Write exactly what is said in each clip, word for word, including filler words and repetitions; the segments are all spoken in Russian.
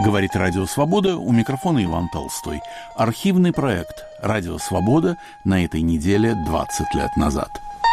Говорит Радио Свобода, у микрофона Иван Толстой. Архивный проект «Радио Свобода» на этой неделе двадцать лет назад.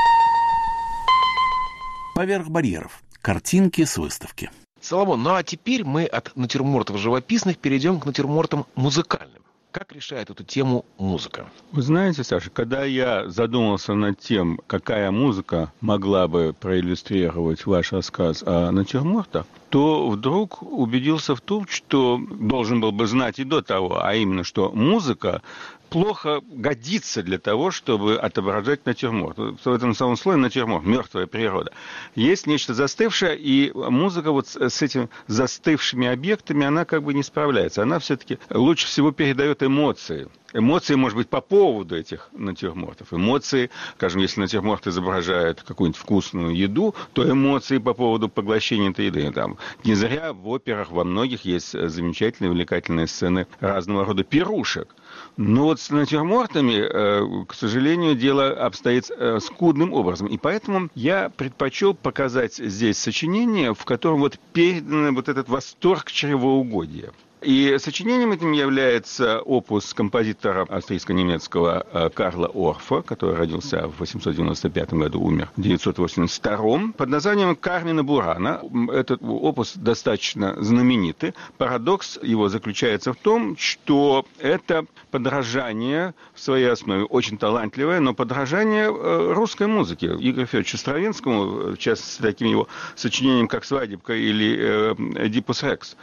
Поверх барьеров. Картинки с выставки. Соломон, ну а теперь мы от натюрмортов живописных перейдем к натюрмортам музыкальным. Как решает эту тему музыка? Вы знаете, Саша, когда я задумался над тем, какая музыка могла бы проиллюстрировать ваш рассказ о натюрмортах, то вдруг убедился в том, что должен был бы знать и до того, а именно, что музыка плохо годится для того, чтобы отображать натюрморт. В этом самом слое натюрморт, мертвая природа. Есть нечто застывшее, и музыка вот с этими застывшими объектами, она как бы не справляется. Она все-таки лучше всего передает эмоции. Эмоции, может быть, по поводу этих натюрмортов. Эмоции, скажем, если натюрморт изображает какую-нибудь вкусную еду, то эмоции по поводу поглощения этой еды. Там, не зря в операх во многих есть замечательные, увлекательные сцены разного рода пирушек. Но вот с натюрмортами, к сожалению, дело обстоит скудным образом. И поэтому я предпочел показать здесь сочинение, в котором вот передан вот этот восторг чревоугодия. И сочинением этим является опус композитора австрийско-немецкого Карла Орфа, который родился в восемьсот девяносто пятом году, умер в девятьсот восемьдесят втором, под названием «Кармина Бурана». Этот опус достаточно знаменитый. Парадокс его заключается в том, что это подражание в своей основе, очень талантливое, но подражание русской музыке. Игорю Федоровичу Стравинскому, в частности, таким его сочинением, как «Свадебка» или «Эдипус Рекс».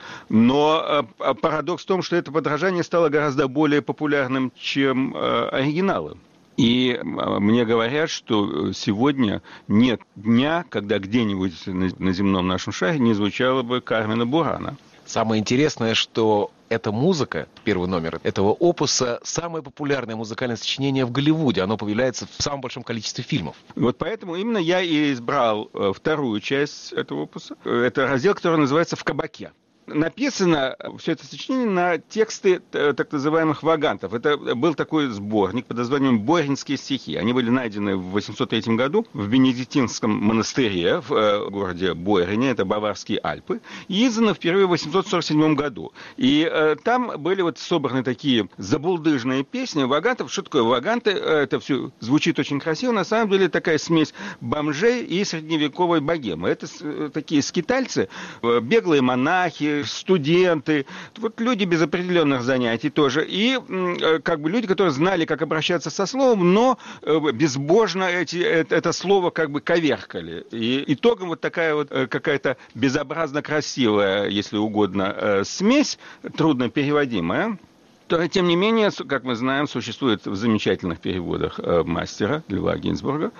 Но парадокс в том, что это подражание стало гораздо более популярным, чем э, оригиналы. И э, мне говорят, что сегодня нет дня, когда где-нибудь на, на земном нашем шаре не звучала бы Кармина Бурана. Самое интересное, что эта музыка, первый номер этого опуса, самое популярное музыкальное сочинение в Голливуде. Оно появляется в самом большом количестве фильмов. Вот поэтому именно я и избрал вторую часть этого опуса. Это раздел, который называется «В кабаке». Написано все это сочинение на тексты так называемых вагантов. Это был такой сборник под названием «Боринские стихи». Они были найдены в восемьсот третьем году в Бенедиктинском монастыре в городе Борине, это Баварские Альпы, и изданы впервые в восемьсот сорок седьмом году. И э, там были вот собраны такие забулдыжные песни вагантов. Что такое ваганты? Это все звучит очень красиво. На самом деле такая смесь бомжей и средневековой богемы. Это такие скитальцы, беглые монахи, студенты, вот люди без определенных занятий тоже, и как бы люди, которые знали, как обращаться со словом, но безбожно эти, это, это слово как бы коверкали. И итогом вот такая вот какая-то безобразно красивая, если угодно, смесь, трудно переводимая. То, тем не менее, как мы знаем, существует в замечательных переводах э, мастера Льва Гинзбурга.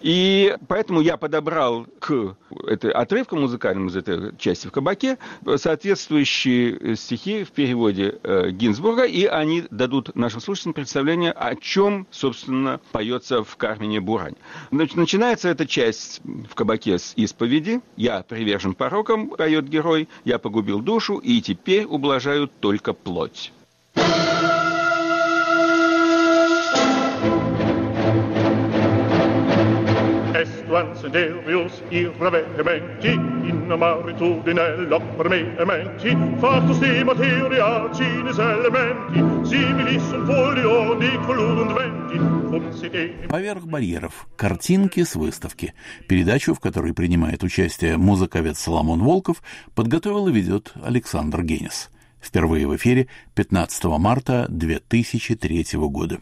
И поэтому я подобрал к этой отрывку музыкальному из этой части «В кабаке» соответствующие стихи в переводе э, Гинзбурга, и они дадут нашим слушателям представление, о чем, собственно, поется в «Кармине Буране». Значит, начинается эта часть «В кабаке» с исповеди. «Я привержен порокам», поет герой, «я погубил душу, и теперь ублажаю только плоть». Est anzi Deus irreverenti in amaritudine prementi fatto sti materia cinis elementi simili sul folio di color und venti. Поверх барьеров. Картинки с выставки. Передачу, в которой принимает участие музыковед Соломон Волков, подготовил и ведет Александр Генис. Впервые в эфире пятнадцатого марта две тысячи третьего года.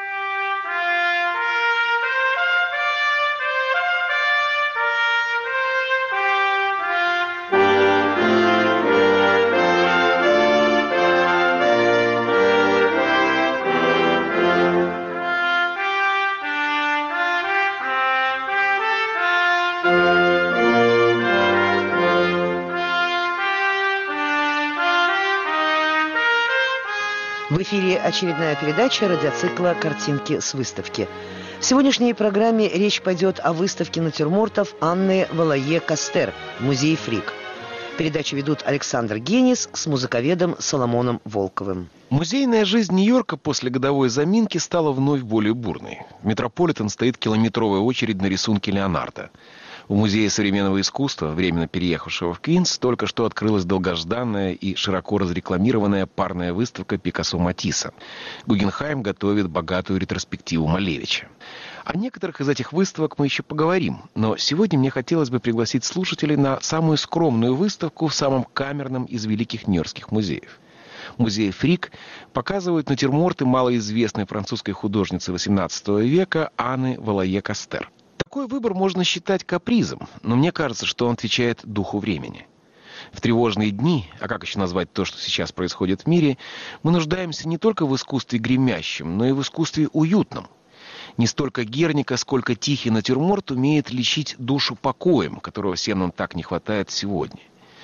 В эфире очередная передача радиоцикла «Картинки с выставки». В сегодняшней программе речь пойдет о выставке натюрмортов Анны Валае-Кастер в музее Фрик. Передачу ведут Александр Генис с музыковедом Соломоном Волковым. Музейная жизнь Нью-Йорка после годовой заминки стала вновь более бурной. В Метрополитен стоит километровая очередь на рисунки Леонардо. В Музее современного искусства, временно переехавшего в Квинс, только что открылась долгожданная и широко разрекламированная парная выставка Пикассо-Матисса. Гугенхайм готовит богатую ретроспективу Малевича. О некоторых из этих выставок мы еще поговорим, но сегодня мне хотелось бы пригласить слушателей на самую скромную выставку в самом камерном из великих нью-йоркских музеев. Музей Фрик показывает натюрморты малоизвестной французской художницы восемнадцатого века Анны Валае-Кастер. Такой выбор можно считать капризом, но мне кажется, что он отвечает духу времени. В тревожные дни, а как еще назвать то, что сейчас происходит в мире, мы нуждаемся не только в искусстве гремящем, но и в искусстве уютном. Не столько Герника, сколько тихий натюрморт умеет лечить душу покоем, которого всем нам так не хватает сегодня.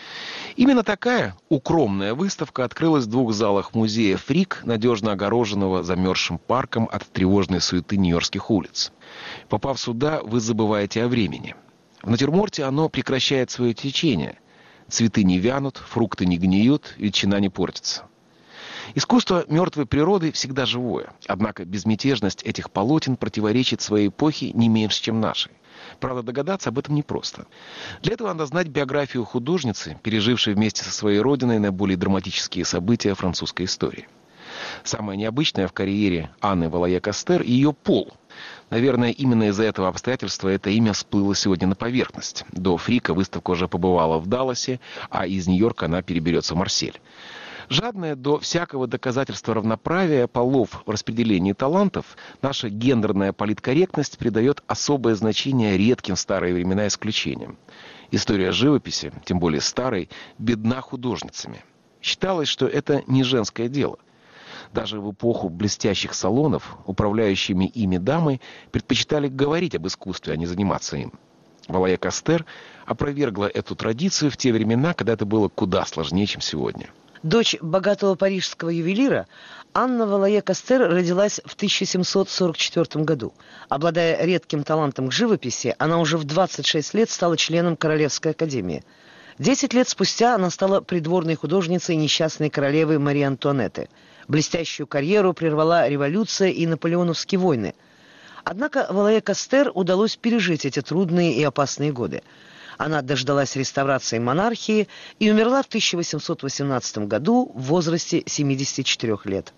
Именно такая укромная выставка открылась в двух залах музея Фрик, надежно огороженного замерзшим парком от тревожной суеты нью-йоркских улиц. Попав сюда, вы забываете о времени. В натюрморте оно прекращает свое течение. Цветы не вянут, фрукты не гниют, ветчина не портится. Искусство мертвой природы всегда живое. Однако безмятежность этих полотен противоречит своей эпохе не меньше, чем нашей. Правда, догадаться об этом непросто. Для этого надо знать биографию художницы, пережившей вместе со своей родиной наиболее драматические события французской истории. Самое необычное в карьере Анны Валае-Кастер – ее пол. Наверное, именно из-за этого обстоятельства это имя всплыло сегодня на поверхность. До Фрика выставка уже побывала в Далласе, а из Нью-Йорка она переберется в Марсель. Жадная до всякого доказательства равноправия полов в распределении талантов, наша гендерная политкорректность придает особое значение редким в старые времена исключениям. История живописи, тем более старой, бедна художницами. Считалось, что это не женское дело. Даже в эпоху блестящих салонов управляющими ими дамы предпочитали говорить об искусстве, а не заниматься им. Валае-Кастер опровергла эту традицию в те времена, когда это было куда сложнее, чем сегодня. Дочь богатого парижского ювелира, Анна Валае-Кастер родилась в тысяча семьсот сорок четвёртом году. Обладая редким талантом к живописи, она уже в двадцать шесть лет стала членом Королевской академии. Десять лет спустя она стала придворной художницей несчастной королевы Марии Антуанетты. Блестящую карьеру прервала революция и наполеоновские войны. Однако Валае-Кастер удалось пережить эти трудные и опасные годы. Она дождалась реставрации монархии и умерла в тысяча восемьсот восемнадцатом году в возрасте семидесяти четырёх лет.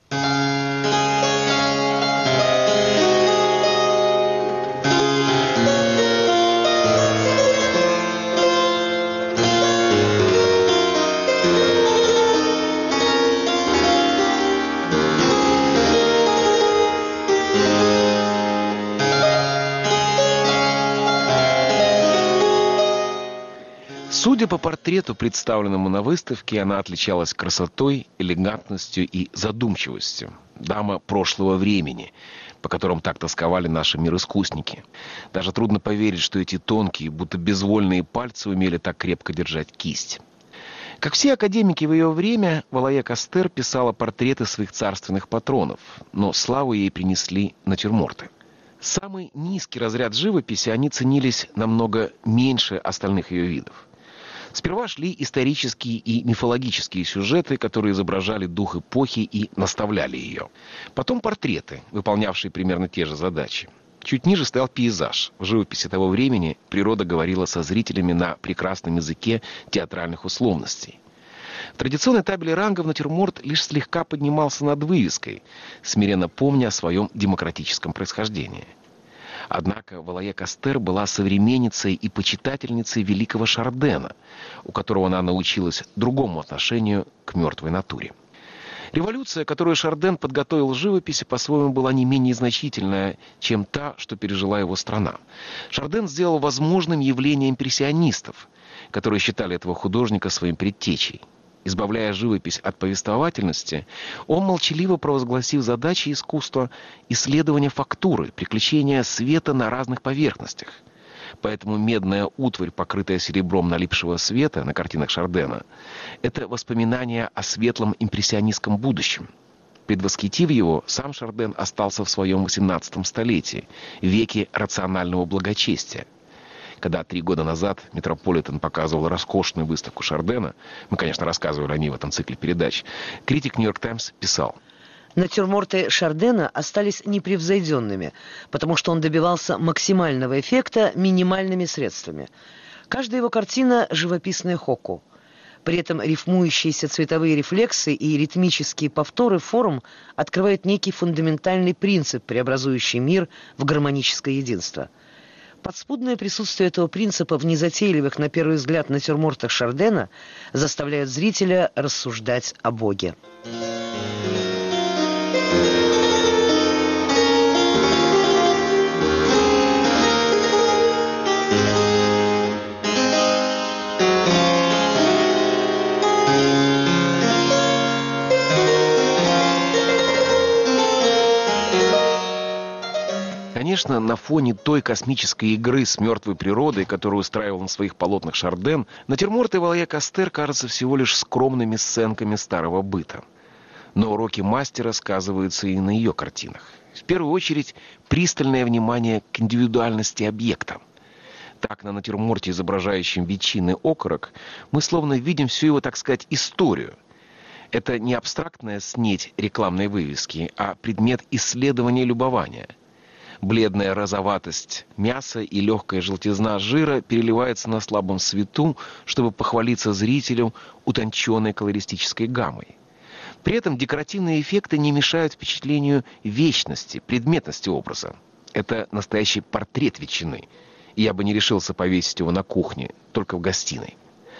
Судя по портрету, представленному на выставке, она отличалась красотой, элегантностью и задумчивостью. Дама прошлого времени, по которым так тосковали наши мироискусники. Даже трудно поверить, что эти тонкие, будто безвольные пальцы умели так крепко держать кисть. Как все академики в ее время, Валае-Кастер писала портреты своих царственных патронов, но славу ей принесли натюрморты. Самый низкий разряд живописи они ценились намного меньше остальных ее видов. Сперва шли исторические и мифологические сюжеты, которые изображали дух эпохи и наставляли ее. Потом портреты, выполнявшие примерно те же задачи. Чуть ниже стоял пейзаж. В живописи того времени природа говорила со зрителями на прекрасном языке театральных условностей. В традиционной табеле рангов натюрморт лишь слегка поднимался над вывеской, смиренно помня о своем демократическом происхождении. Однако Валае-Кастер была современницей и почитательницей великого Шардена, у которого она научилась другому отношению к мертвой натуре. Революция, которую Шарден подготовил в живописи, по-своему была не менее значительная, чем та, что пережила его страна. Шарден сделал возможным явление импрессионистов, которые считали этого художника своим предтечей. Избавляя живопись от повествовательности, он молчаливо провозгласил задачи искусства исследования фактуры, приключения света на разных поверхностях. Поэтому медная утварь, покрытая серебром налипшего света на картинах Шардена, это воспоминание о светлом импрессионистском будущем. Предвосхитив его, сам Шарден остался в своем восемнадцатом столетии, веке рационального благочестия. Когда три года назад Метрополитен показывал роскошную выставку Шардена, мы, конечно, рассказывали о ней в этом цикле передач, критик «Нью-Йорк Таймс» писал: Натюрморты Шардена остались непревзойденными, потому что он добивался максимального эффекта минимальными средствами. Каждая его картина – живописная хокку. При этом рифмующиеся цветовые рефлексы и ритмические повторы форм открывают некий фундаментальный принцип, преобразующий мир в гармоническое единство. Подспудное присутствие этого принципа в незатейливых, на первый взгляд, натюрмортах Шардена заставляет зрителя рассуждать о Боге. Конечно, на фоне той космической игры с мертвой природой, которую устраивал на своих полотнах Шарден, натюрморты Валае Кастер кажутся всего лишь скромными сценками старого быта. Но уроки мастера сказываются и на ее картинах. В первую очередь, пристальное внимание к индивидуальности объекта. Так, на натюрморте, изображающем ветчинный окорок, мы словно видим всю его, так сказать, историю. Это не абстрактная снеть рекламной вывески, а предмет исследования и любования. Бледная розоватость мяса и легкая желтизна жира переливается на слабом свету, чтобы похвалиться зрителю утонченной колористической гаммой. При этом декоративные эффекты не мешают впечатлению вечности, предметности образа. Это настоящий портрет ветчины. И я бы не решился повесить его на кухне, только в гостиной.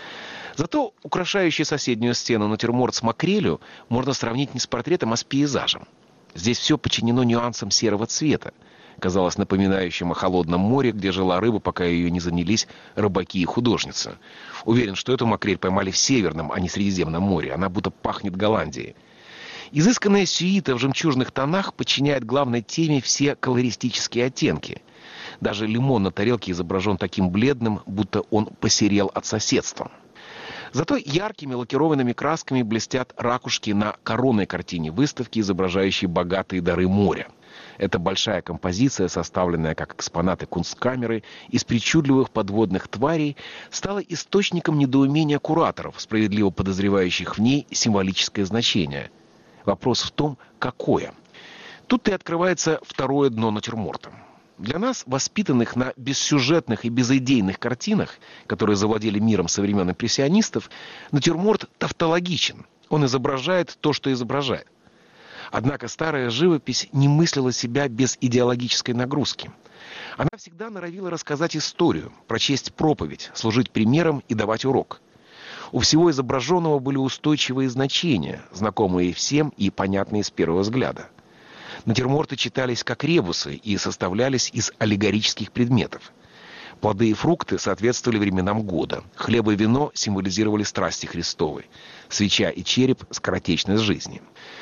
Зато украшающий соседнюю стену натюрморт с макрелью можно сравнить не с портретом, а с пейзажем. Здесь все подчинено нюансам серого цвета, казалось напоминающим о холодном море, где жила рыба, пока ее не занялись рыбаки и художница. Уверен, что эту макрель поймали в Северном, а не Средиземном море. Она будто пахнет Голландией. Изысканная сюита в жемчужных тонах подчиняет главной теме все колористические оттенки. Даже лимон на тарелке изображен таким бледным, будто он посерел от соседства. Зато яркими лакированными красками блестят ракушки на коронной картине выставки, изображающей богатые дары моря. Это большая композиция, составленная как экспонаты кунсткамеры из причудливых подводных тварей, стала источником недоумения кураторов, справедливо подозревающих в ней символическое значение. Вопрос в том, какое. Тут и открывается второе дно натюрморта. Для нас, воспитанных на бессюжетных и безыдейных картинах, которые завладели миром со времен импрессионистов, натюрморт тавтологичен. Он изображает то, что изображает. Однако старая живопись не мыслила себя без идеологической нагрузки. Она всегда норовила рассказать историю, прочесть проповедь, служить примером и давать урок. У всего изображенного были устойчивые значения, знакомые всем и понятные с первого взгляда. Натюрморты читались как ребусы и составлялись из аллегорических предметов. Плоды и фрукты соответствовали временам года. Хлеб и вино символизировали страсти Христовы. Свеча и череп – скоротечность жизни.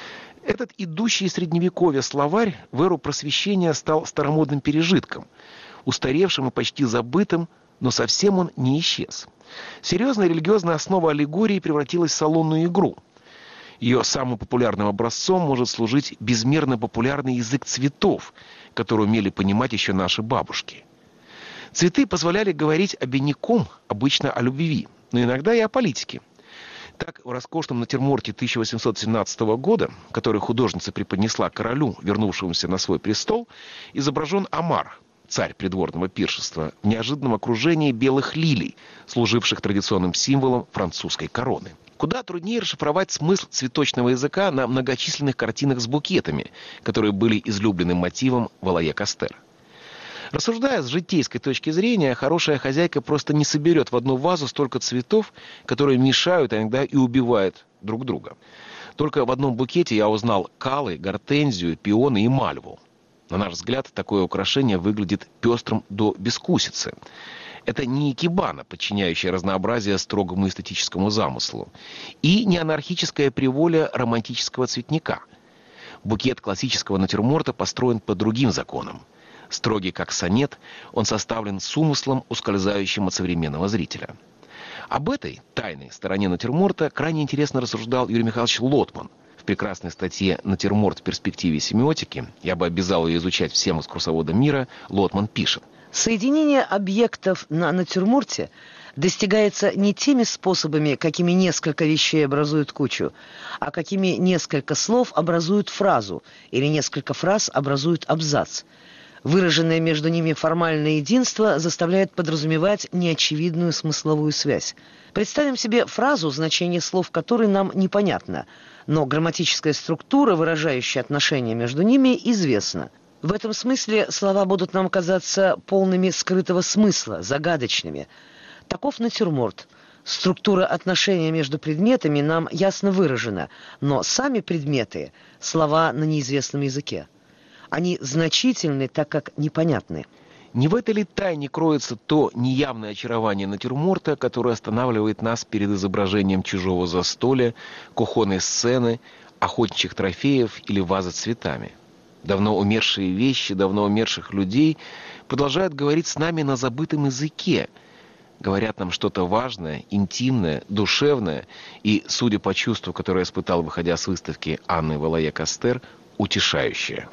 Этот идущий из Средневековья словарь в эру Просвещения стал старомодным пережитком, устаревшим и почти забытым, но совсем он не исчез. Серьезная религиозная основа аллегории превратилась в салонную игру. Ее самым популярным образцом может служить безмерно популярный язык цветов, который умели понимать еще наши бабушки. Цветы позволяли говорить обиняком, обычно о любви, но иногда и о политике. Так, в роскошном натюрморте тысяча восемьсот семнадцатого года, который художница преподнесла королю, вернувшемуся на свой престол, изображен омар, царь придворного пиршества, в неожиданном окружении белых лилий, служивших традиционным символом французской короны. Куда труднее расшифровать смысл цветочного языка на многочисленных картинах с букетами, которые были излюбленным мотивом Валае Кастер. Рассуждая с житейской точки зрения, хорошая хозяйка просто не соберет в одну вазу столько цветов, которые мешают, а иногда и убивают друг друга. Только в одном букете я узнал калы, гортензию, пионы и мальву. На наш взгляд, такое украшение выглядит пестрым до бескусицы. Это не икебана, подчиняющая разнообразие строгому эстетическому замыслу, и не анархическая приволя романтического цветника. Букет классического натюрморта построен по другим законам. Строгий как сонет, он составлен с умыслом, ускользающим от современного зрителя. Об этой тайной стороне натюрморта крайне интересно рассуждал Юрий Михайлович Лотман. В прекрасной статье «Натюрморт в перспективе семиотики», я бы обязал ее изучать всем экскурсоводам мира, Лотман пишет: Соединение объектов на натюрморте достигается не теми способами, какими несколько вещей образуют кучу, а какими несколько слов образуют фразу или несколько фраз образуют абзац. Выраженное между ними формальное единство заставляет подразумевать неочевидную смысловую связь. Представим себе фразу, значение слов которой нам непонятно, но грамматическая структура, выражающая отношения между ними, известна. В этом смысле слова будут нам казаться полными скрытого смысла, загадочными. Таков натюрморт. Структура отношения между предметами нам ясно выражена, но сами предметы – слова на неизвестном языке. Они значительны, так как непонятны. Не в этой ли тайне кроется то неявное очарование натюрморта, которое останавливает нас перед изображением чужого застолья, кухонной сцены, охотничьих трофеев или вазы с цветами? Давно умершие вещи, давно умерших людей продолжают говорить с нами на забытом языке. Говорят нам что-то важное, интимное, душевное и, судя по чувству, которое я испытал, выходя с выставки Анны Валае Кастер, утешающее.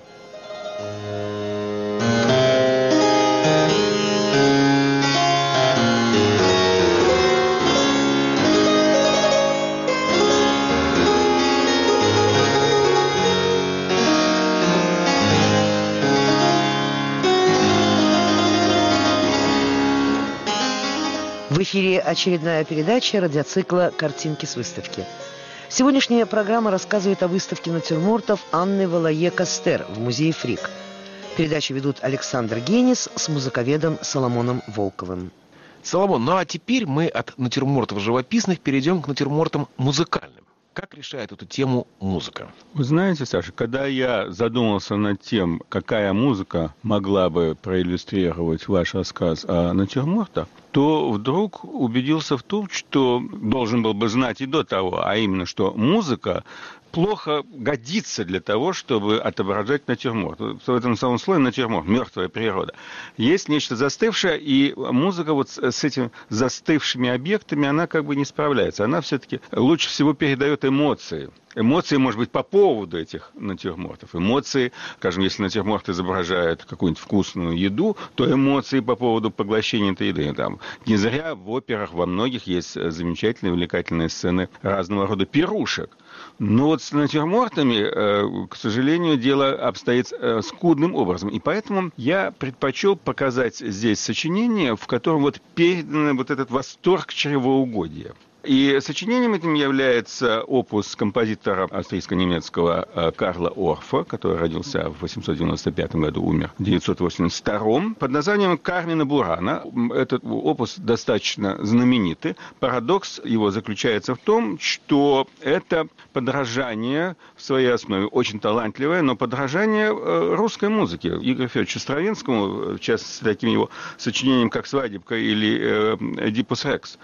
В эфире очередная передача радиоцикла «Картинки с выставки». Сегодняшняя программа рассказывает о выставке натюрмортов Анны Валае Кастер в музее Фрик. Передачу ведут Александр Генис с музыковедом Соломоном Волковым. Соломон, ну а теперь мы от натюрмортов живописных перейдем к натюрмортам музыкальным. Как решает эту тему музыка? Вы знаете, Саша, когда я задумался над тем, какая музыка могла бы проиллюстрировать ваш рассказ о натюрмортах, то вдруг убедился в том, что должен был бы знать и до того, а именно, что музыка плохо годится для того, чтобы отображать натюрморт. В этом самом слое натюрморт, мертвая природа. Есть нечто застывшее, и музыка вот с этими застывшими объектами, она как бы не справляется. Она все-таки лучше всего передает эмоции. Эмоции, может быть, по поводу этих натюрмортов. Эмоции, скажем, если натюрморт изображает какую-нибудь вкусную еду, то эмоции по поводу поглощения этой еды. Там, не зря в операх во многих есть замечательные, увлекательные сцены разного рода пирушек. Но вот с натюрмортами, к сожалению, дело обстоит скудным образом. И поэтому я предпочел показать здесь сочинение, в котором вот передан вот этот восторг чревоугодия. И сочинением этим является опус композитора австрийско-немецкого Карла Орфа, который родился в восемьсот девяносто пятом году, умер в девятьсот восемьдесят втором, под названием «Кармина Бурана». Этот опус достаточно знаменитый. Парадокс его заключается в том, что это подражание в своей основе, очень талантливое, но подражание русской музыке. Игорю Федоровичу Стравинскому, в частности, таким его сочинением, как «Свадебка» или «Эдипус Рекс».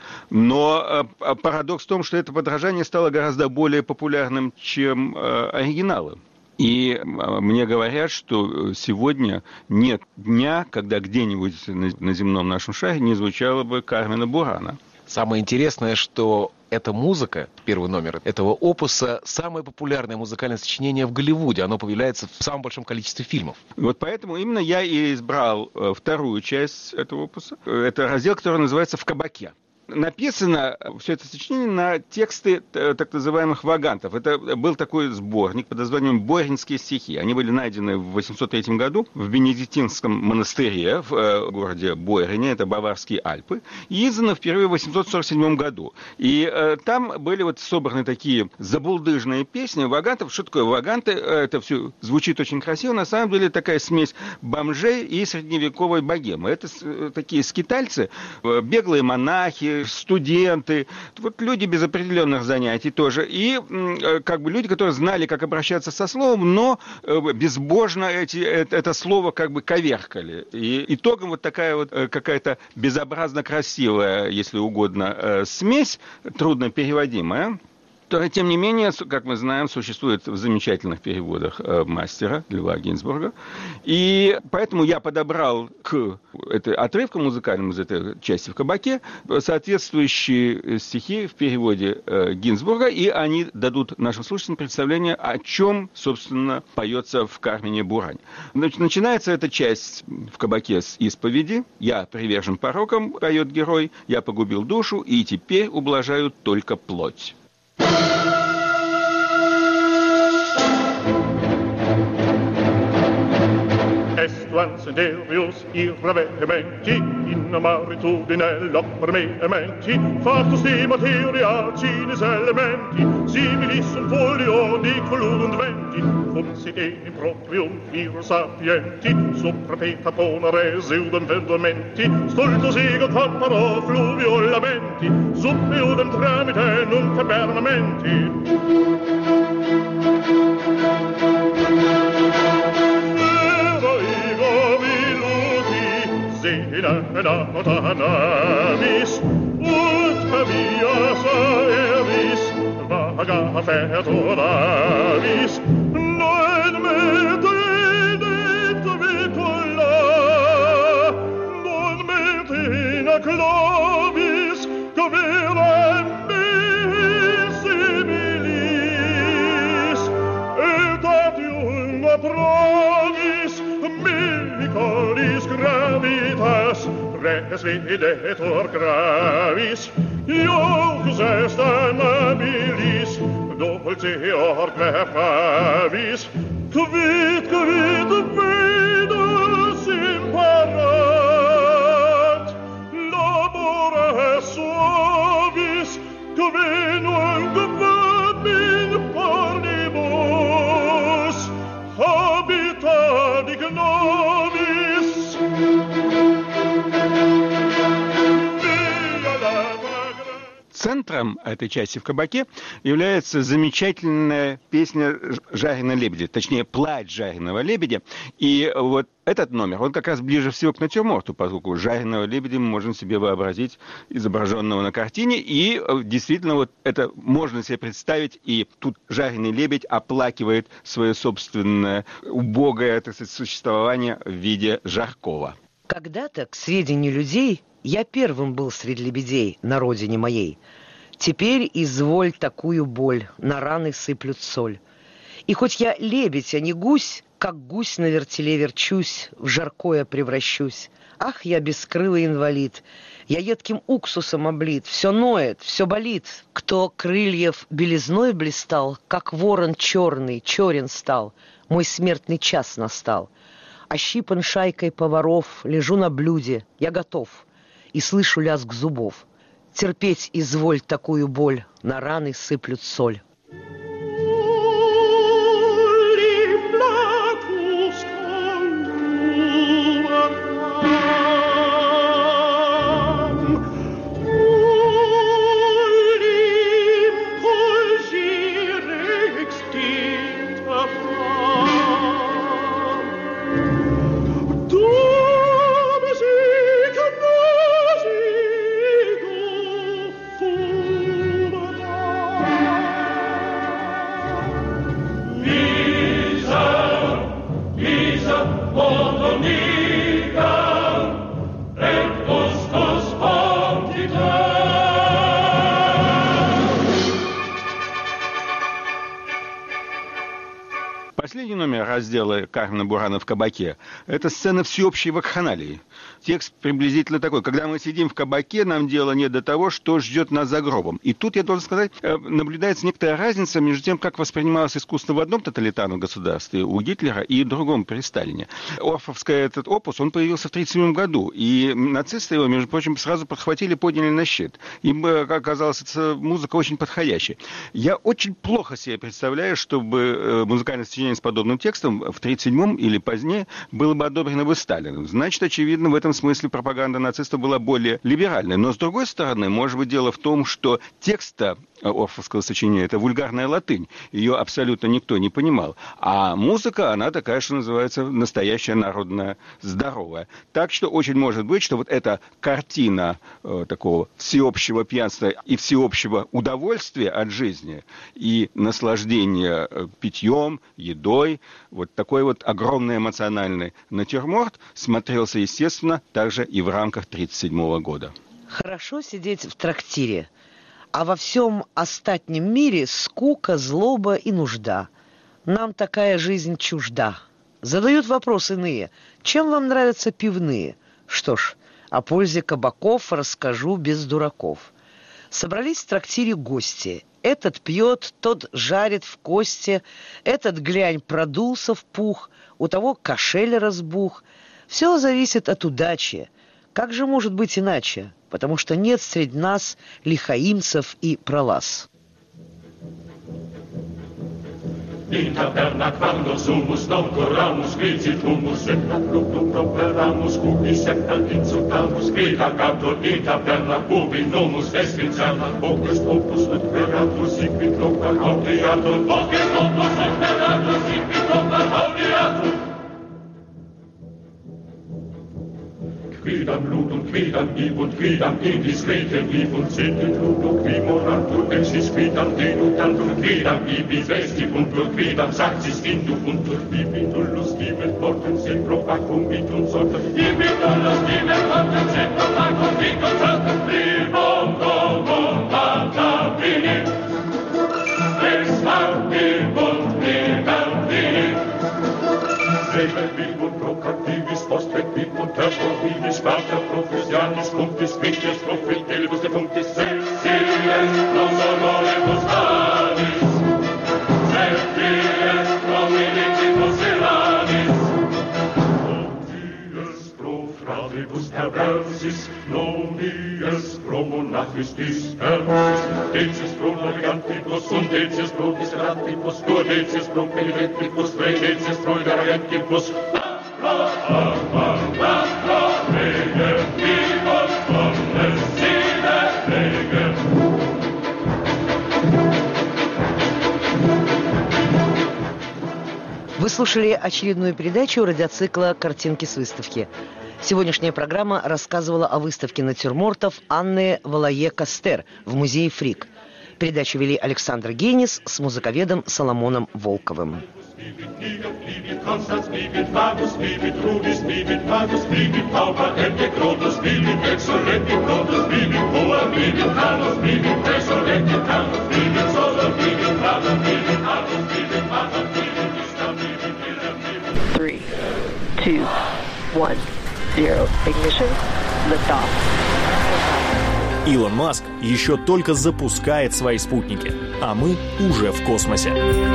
Но парадокс в том, что это подражание стало гораздо более популярным, чем э, оригиналы. И э, мне говорят, что сегодня нет дня, когда где-нибудь на, на земном нашем шаре не звучала бы Кармина Бурана. Самое интересное, что эта музыка, первый номер этого опуса, самое популярное музыкальное сочинение в Голливуде. Оно появляется в самом большом количестве фильмов. Вот поэтому именно я и избрал вторую часть этого опуса. Это раздел, который называется «В кабаке». Написано все это сочинение на тексты так называемых вагантов. Это был такой сборник под названием «Боринские стихи». Они были найдены в восемьсот третьем году в Бенедиктинском монастыре в городе Бойрине, это Баварские Альпы, и изданы впервые в восемьсот сорок седьмом году. И э, там были вот собраны такие забулдыжные песни вагантов. Что такое ваганты? Это все звучит очень красиво. На самом деле такая смесь бомжей и средневековой богемы. Это э, такие скитальцы, э, беглые монахи, студенты, вот люди без определенных занятий тоже, и э, как бы люди, которые знали, как обращаться со словом, но э, безбожно эти, это, это слово как бы коверкали. И итогом вот такая вот э, какая-то безобразно красивая, если угодно, э, смесь, трудно переводимая. которая, тем не менее, как мы знаем, существует в замечательных переводах мастера Льва Гинзбурга. И поэтому я подобрал к этой отрывку музыкальному из этой части в кабаке соответствующие стихи в переводе Гинзбурга, и они дадут нашим слушателям представление, о чем, собственно, поется в «Кармене Бурань». Значит, начинается эта часть в кабаке с исповеди. «Я привержен порокам», поет герой, «я погубил душу, и теперь ублажаю только плоть». Estuanzederius irravehementi, in amaritudine l'oppermenti, factus di materia cinis elementi, similis sunt folio di coludum venti, funsit in proprium virus sapienti, sopra peta ponere seudem verdamenti, stultus ego tapparo fluvio lamenti, sub eudem tramite nunc tabernamenti. Sina navis, ut cavia saevis, vaga fertoravis, non me tenet vicola, non me tena clavis, caverem similis, et adium aprovis, milicaris gravitas, res videtur gravis, ius est amabilis, dulceor gravis, quid, quid venus imparat, labora suavis, quenunc vabin parnibus, habitad ignovis. Центром этой части в кабаке является замечательная песня «Жареного лебедя», точнее, «Плач жареного лебедя». И вот этот номер, он как раз ближе всего к натюрморту, поскольку жареного лебедя мы можем себе вообразить изображенного на картине, и действительно вот это можно себе представить, и тут жареный лебедь оплакивает свое собственное убогое, так сказать, существование в виде жаркого. Когда-то, к сведению людей, я первым был среди лебедей на родине моей. Теперь изволь такую боль, на раны сыплют соль. И хоть я лебедь, а не гусь, как гусь на вертеле верчусь, в жаркое превращусь. Ах, я бескрылый инвалид, я едким уксусом облит, все ноет, все болит. Кто крыльев белизной блистал, как ворон черный, черен стал, мой смертный час настал. Ощипан шайкой поваров, лежу на блюде, я готов, и слышу лязг зубов. Терпеть изволь такую боль, на раны сыплют соль. Последний номер раздела «Кармена Бурана в кабаке» – это сцена всеобщей вакханалии. Текст приблизительно такой. Когда мы сидим в кабаке, нам дело не до того, что ждет нас за гробом. И тут, я должен сказать, наблюдается некоторая разница между тем, как воспринималось искусство в одном тоталитарном государстве у Гитлера и в другом при Сталине. Орфовский этот опус, он появился в тысяча девятьсот тридцать седьмом году. И нацисты его, между прочим, сразу подхватили, подняли на щит. Им оказалась эта музыка очень подходящей. Я очень плохо себе представляю, чтобы музыкальное сочинение с подобным текстом в тридцать седьмом или позднее было бы одобрено бы Сталином. Значит, очевидно, в этом смысле пропаганда нацистов была более либеральной. Но, с другой стороны, может быть, дело в том, что текста орфовского сочинения, это вульгарная латынь. Ее абсолютно никто не понимал. А музыка, она такая, что называется, настоящая народная, здоровая. Так что очень может быть, что вот эта картина э, такого всеобщего пьянства и всеобщего удовольствия от жизни и наслаждения э, питьем, едой, вот такой вот огромный эмоциональный натюрморт смотрелся, естественно, также и в рамках тридцать седьмого года. Хорошо сидеть в трактире, а во всем остатнем мире скука, злоба и нужда. Нам такая жизнь чужда. Задают вопрос иные. Чем вам нравятся пивные? Что ж, о пользе кабаков расскажу без дураков. Собрались в трактире гости. Этот пьет, тот жарит в кости, этот, глянь, продулся в пух, у того кошель разбух. Все зависит от удачи. Как же может быть иначе? Потому что нет среди нас лихаимцев и пролаз. Inter perna quando sumus non corramus, gricit humus, et luctum properamus, cubi secta insultamus, grita cantor, inter perna cubi nomus estincerna, ocus opus ut peratus, siquit locar audiatur, ocus opus ut peratus, siquit locar audiatur. Quidam ludum, quidam ib und quidam indiscretem ib und sit in ludum qui morantur exis quidam denutantur quidam ibis vestib und tur quidam saxis indu und tur ibit ullus dimet portem sem propacum vitum sortem ibit ullus dimet portem sem propacum vitum sortem primum domum mata vini ex martibum primum vini Seber vivum procativis post vecvim und terpovinis pater profusianis cunctis quintis profitelibus de punctis Sessiles nos honoribus anis Sessiles prominitibus iranis Odies pro fratibus perversis Nomies pro monachis dispersis Decius pro navigantibus und decius pro diseratibus Quo decius pro penitentibus Tre decius pro ideragentibus Pro arma pro rege vivos omnes sine rege Вы слушали очередную передачу радиоцикла «Картинки с выставки». Сегодняшняя программа рассказывала о выставке натюрмортов Анны Валае-Кастер в музее «Фрик». Передачу вели Александр Генис с музыковедом Соломоном Волковым. Three, two, one, zero. Ignition. Liftoff. Илон Маск еще только запускает свои спутники, а мы уже в космосе.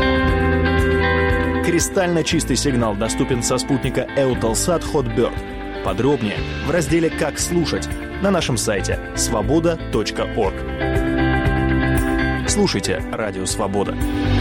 Кристально чистый сигнал доступен со спутника Eutelsat Hotbird. Подробнее в разделе «Как слушать» на нашем сайте свобода точка орг. Слушайте Радио Свобода.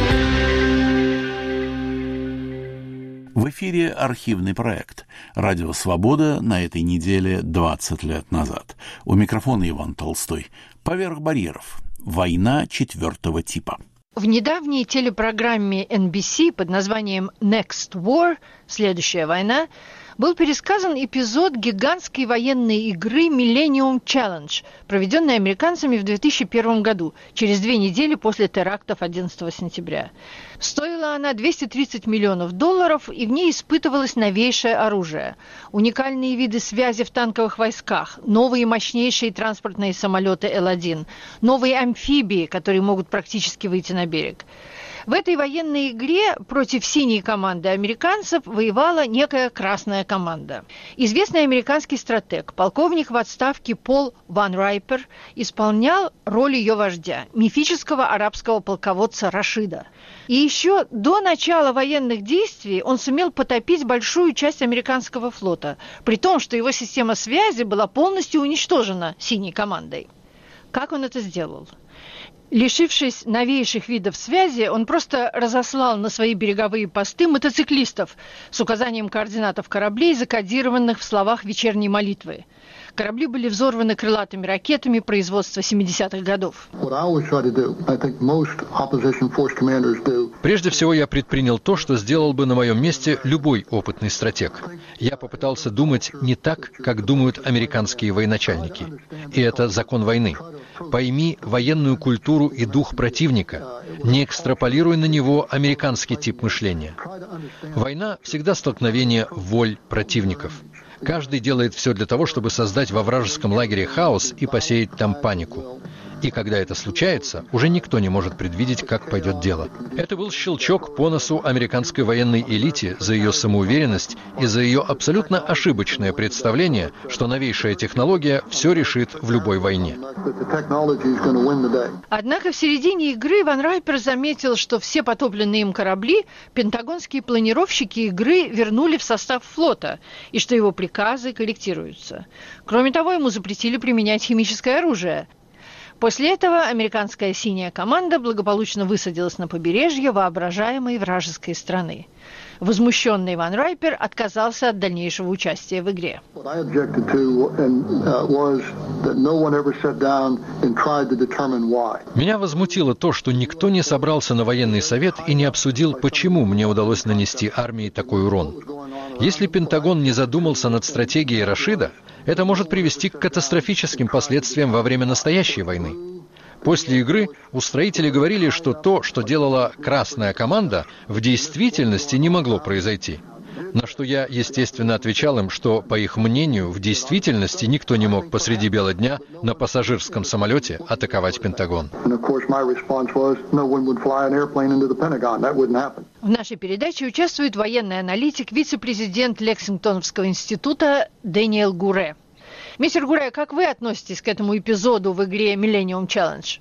В эфире архивный проект «Радио Свобода» на этой неделе двадцать лет назад. У микрофона Иван Толстой. Поверх барьеров. Война четвертого типа. В недавней телепрограмме эн би си под названием «Next War» «Следующая война» был пересказан эпизод гигантской военной игры Millennium Challenge, проведенной американцами в две тысячи первом году, через две недели после терактов одиннадцатого сентября. Стоила она двести тридцать миллионов долларов, и в ней испытывалось новейшее оружие. Уникальные виды связи в танковых войсках, новые мощнейшие транспортные самолеты Эл один, новые амфибии, которые могут практически выйти на берег. В этой военной игре против синей команды американцев воевала некая красная команда. Известный американский стратег, полковник в отставке Пол Ван Райпер, исполнял роль ее вождя, мифического арабского полководца Рашида. И еще до начала военных действий он сумел потопить большую часть американского флота, при том, что его система связи была полностью уничтожена синей командой. Как он это сделал? Лишившись новейших видов связи, он просто разослал на свои береговые посты мотоциклистов с указанием координатов кораблей, закодированных в словах вечерней молитвы. Корабли были взорваны крылатыми ракетами производства семидесятых годов. Прежде всего, я предпринял то, что сделал бы на моем месте любой опытный стратег. Я попытался думать не так, как думают американские военачальники. И это закон войны. Пойми военную культуру и дух противника. Не экстраполируй на него американский тип мышления. Война всегда столкновение воль противников. Каждый делает все для того, чтобы создать во вражеском лагере хаос и посеять там панику. И когда это случается, уже никто не может предвидеть, как пойдет дело. Это был щелчок по носу американской военной элите за ее самоуверенность и за ее абсолютно ошибочное представление, что новейшая технология все решит в любой войне. Однако в середине игры Ван Райпер заметил, что все потопленные им корабли пентагонские планировщики игры вернули в состав флота, и что его приказы корректируются. Кроме того, ему запретили применять химическое оружие. После этого американская синяя команда благополучно высадилась на побережье воображаемой вражеской страны. Возмущенный Ван Райпер отказался от дальнейшего участия в игре. Меня возмутило то, что никто не собрался на военный совет и не обсудил, почему мне удалось нанести армии такой урон. Если Пентагон не задумался над стратегией Рашида, это может привести к катастрофическим последствиям во время настоящей войны. После игры устроители говорили, что то, что делала красная команда, в действительности не могло произойти. На что я, естественно, отвечал им, что, по их мнению, в действительности никто не мог посреди бела дня на пассажирском самолете атаковать Пентагон. В нашей передаче участвует военный аналитик, вице-президент Лексингтонского института Дэниел Гуре. Мистер Гуре, как вы относитесь к этому эпизоду в игре Millennium Challenge?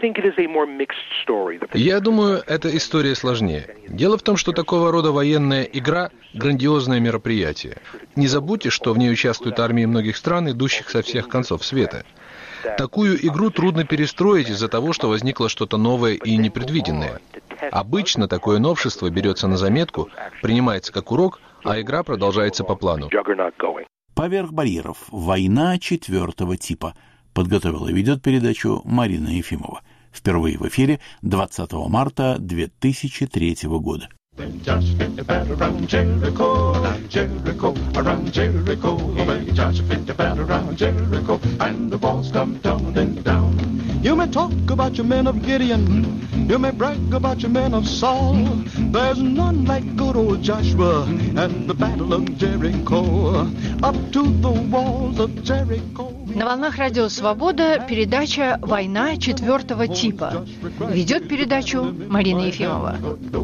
Я думаю, эта история сложнее. Дело в том, что такого рода военная игра – грандиозное мероприятие. Не забудьте, что в ней участвуют армии многих стран, идущих со всех концов света. Такую игру трудно перестроить из-за того, что возникло что-то новое и непредвиденное. Обычно такое новшество берется на заметку, принимается как урок, а игра продолжается по плану. «Поверх барьеров. Война четвертого типа» подготовила и ведет передачу Марина Ефимова. Впервые в эфире двадцатого марта две тысячи третьего года. You may talk about your men of Gideon, you may brag about your men of Saul. There's none like good old Joshua and the battle of Jericho. Up to the walls of Jericho. На волнах Радио Свобода передача «Война четвертого типа». Ведет передачу Марина Ефимова.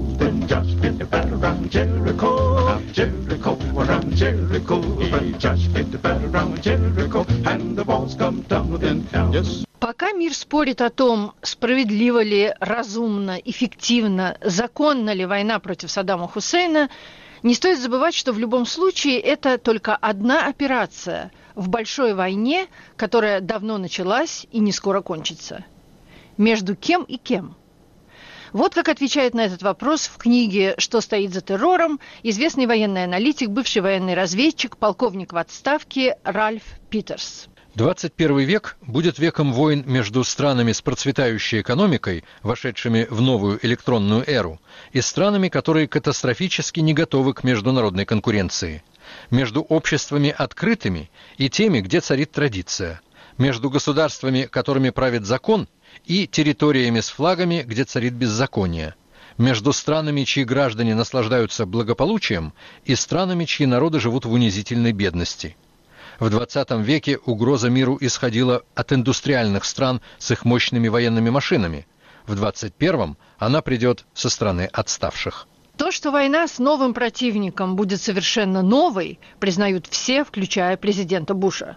Пока мир спорит о том, справедливо ли, разумно, эффективно, законна ли война против Саддама Хусейна, не стоит забывать, что в любом случае это только одна операция в большой войне, которая давно началась и не скоро кончится. Между кем и кем? Вот как отвечает на этот вопрос в книге «Что стоит за террором» известный военный аналитик, бывший военный разведчик, полковник в отставке Ральф Питерс. двадцать первый век будет веком войн между странами с процветающей экономикой, вошедшими в новую электронную эру, и странами, которые катастрофически не готовы к международной конкуренции. Между обществами открытыми и теми, где царит традиция. Между государствами, которыми правит закон, и территориями с флагами, где царит беззаконие. Между странами, чьи граждане наслаждаются благополучием, и странами, чьи народы живут в унизительной бедности. В двадцатом веке угроза миру исходила от индустриальных стран с их мощными военными машинами. В двадцать первом она придет со стороны отставших. То, что война с новым противником будет совершенно новой, признают все, включая президента Буша.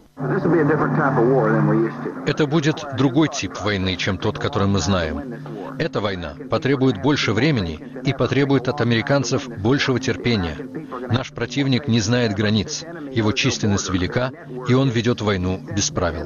Это будет другой тип войны, чем тот, который мы знаем. Эта война потребует больше времени и потребует от американцев большего терпения. Наш противник не знает границ, его численность велика, и он ведет войну без правил.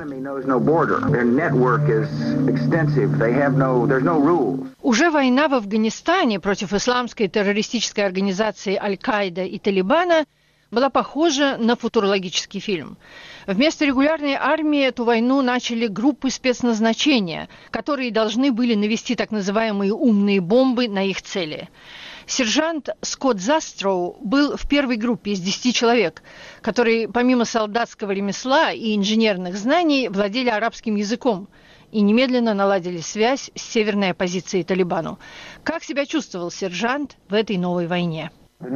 Уже война в Афганистане против исламской террористической организации Аль-Каида и Талибана была похожа на футурологический фильм. Вместо регулярной армии эту войну начали группы спецназначения, которые должны были навести так называемые умные бомбы на их цели. Сержант Скотт Застроу был в первой группе из десяти человек, которые помимо солдатского ремесла и инженерных знаний владели арабским языком и немедленно наладили связь с северной оппозицией Талибану. Как себя чувствовал сержант в этой новой войне?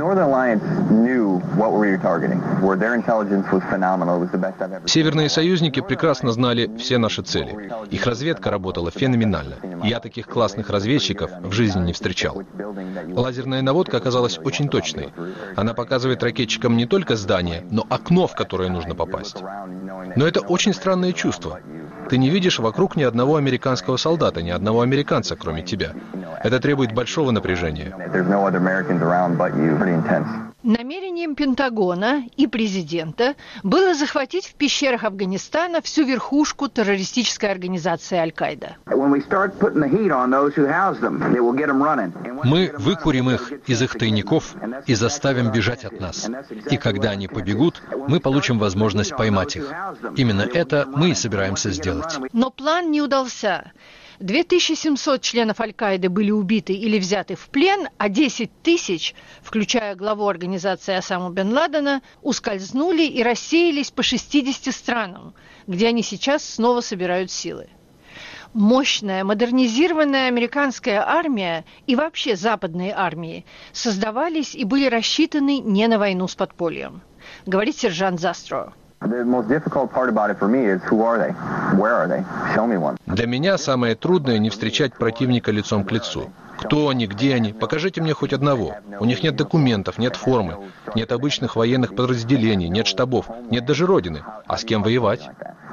Северные союзники прекрасно знали все наши цели. Их разведка работала феноменально. Я таких классных разведчиков в жизни не встречал. Лазерная наводка оказалась очень точной. Она показывает ракетчикам не только здание, но окно, в которое нужно попасть. Но это очень странное чувство. Ты не видишь вокруг ни одного американского солдата, ни одного американца, кроме тебя. Это требует большого напряжения. Намерением Пентагона и президента было захватить в пещерах Афганистана всю верхушку террористической организации Аль-Каида. Мы выкурим их из их тайников и заставим бежать от нас. И когда они побегут, мы получим возможность поймать их. Именно это мы и собираемся сделать. Но план не удался. две тысячи семьсот членов Аль-Каиды были убиты или взяты в плен, а десять тысяч, включая главу организации Осаму бен Ладена, ускользнули и рассеялись по шестидесяти странам, где они сейчас снова собирают силы. Мощная, модернизированная американская армия и вообще западные армии создавались и были рассчитаны не на войну с подпольем, говорит сержант Застроу. Для меня самое трудное не встречать противника лицом к лицу. Кто они, где они? Покажите мне хоть одного. У них нет документов, нет формы, нет обычных военных подразделений, нет штабов, нет даже родины. А с кем воевать?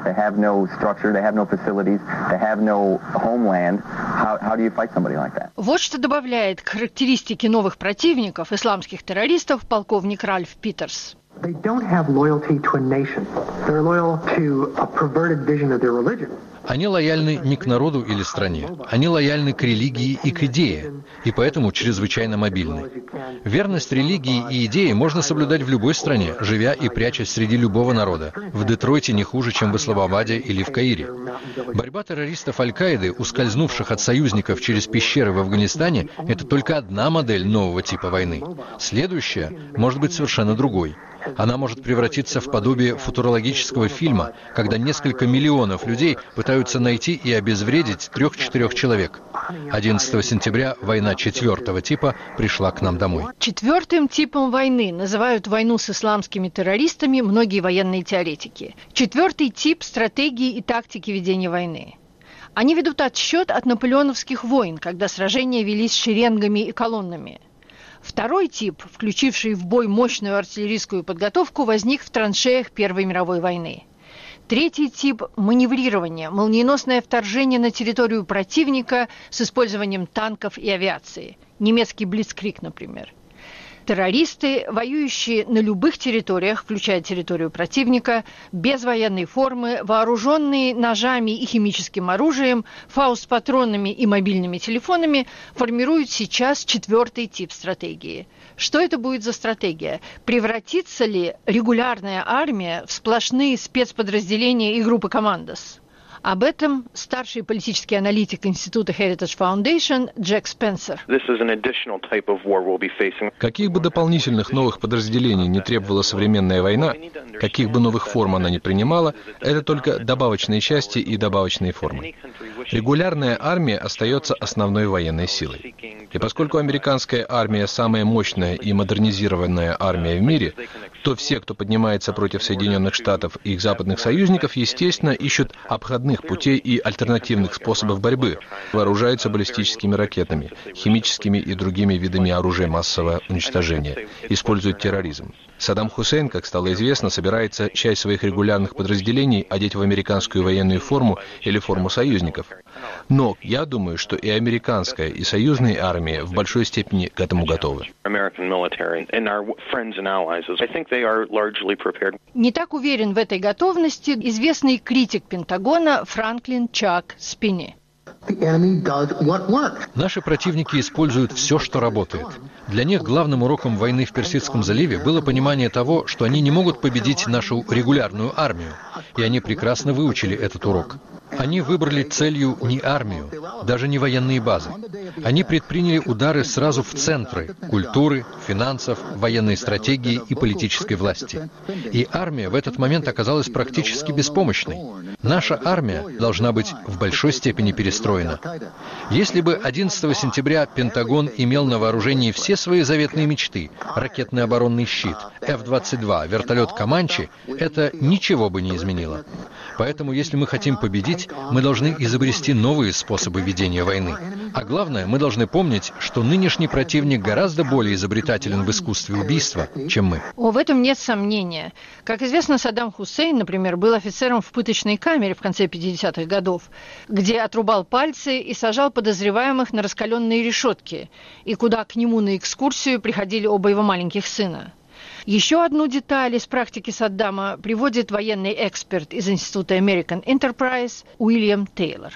Вот что добавляет к характеристике новых противников, исламских террористов, полковник Ральф Питерс. They don't have loyalty to a nation. They're loyal to a perverted vision of their religion. Они лояльны не к народу или стране. Они лояльны к религии и к идее, и поэтому чрезвычайно мобильны. Верность религии и идее можно соблюдать в любой стране, живя и прячась среди любого народа. В Детройте не хуже, чем в Исламабаде или в Каире. Борьба террористов Аль-Каиды, ускользнувших от союзников через пещеры в Афганистане, это только одна модель нового типа войны. Следующая может быть совершенно другой. Она может превратиться в подобие футурологического фильма, когда несколько миллионов людей пытаются найти и обезвредить трех-четырех человек. одиннадцатого сентября война четвертого типа пришла к нам домой. Четвертым типом войны называют войну с исламскими террористами многие военные теоретики. Четвертый тип – стратегии и тактики ведения войны. Они ведут отсчет от наполеоновских войн, когда сражения велись шеренгами и колоннами. Второй тип, включивший в бой мощную артиллерийскую подготовку, возник в траншеях Первой мировой войны. Третий тип – маневрирование, молниеносное вторжение на территорию противника с использованием танков и авиации. Немецкий блицкриг, например. Террористы, воюющие на любых территориях, включая территорию противника, без военной формы, вооруженные ножами и химическим оружием, фаустпатронами и мобильными телефонами, формируют сейчас четвертый тип стратегии. Что это будет за стратегия? Превратится ли регулярная армия в сплошные спецподразделения и группы командос? Об этом старший политический аналитик Института Heritage Foundation Джек Спенсер. Каких бы дополнительных новых подразделений не требовала современная война, каких бы новых форм она ни принимала, это только добавочные части и добавочные формы. Регулярная армия остается основной военной силой. И поскольку американская армия самая мощная и модернизированная армия в мире, то все, кто поднимается против Соединенных Штатов и их западных союзников, естественно, ищут обходных путей и альтернативных способов борьбы, вооружаются баллистическими ракетами, химическими и другими видами оружия массового уничтожения, используют терроризм. Саддам Хусейн, как стало известно, собирается часть своих регулярных подразделений одеть в американскую военную форму или форму союзников. Но я думаю, что и американская, и союзные армии в большой степени к этому готовы. Не так уверен в этой готовности известный критик Пентагона Франклин Чак Спинни. Наши противники используют все, что работает. Для них главным уроком войны в Персидском заливе было понимание того, что они не могут победить нашу регулярную армию. И они прекрасно выучили этот урок. Они выбрали целью не армию, даже не военные базы. Они предприняли удары сразу в центры культуры, финансов, военной стратегии и политической власти. И армия в этот момент оказалась практически беспомощной. Наша армия должна быть в большой степени перестроена. Если бы одиннадцатого сентября Пентагон имел на вооружении все свои заветные мечты, ракетный оборонный щит, эф двадцать два, вертолет «Команчи», это ничего бы не изменило. Поэтому, если мы хотим победить, мы должны изобрести новые способы ведения войны. А главное, мы должны помнить, что нынешний противник гораздо более изобретателен в искусстве убийства, чем мы. О, в этом нет сомнения. Как известно, Саддам Хусейн, например, был офицером в пыточной камере в конце пятидесятых годов, где отрубал пальцы и сажал подозреваемых на раскаленные решетки, и куда к нему на экскурсию приходили оба его маленьких сына. Еще одну деталь из практики Саддама приводит военный эксперт из Института American Enterprise Уильям Тейлор.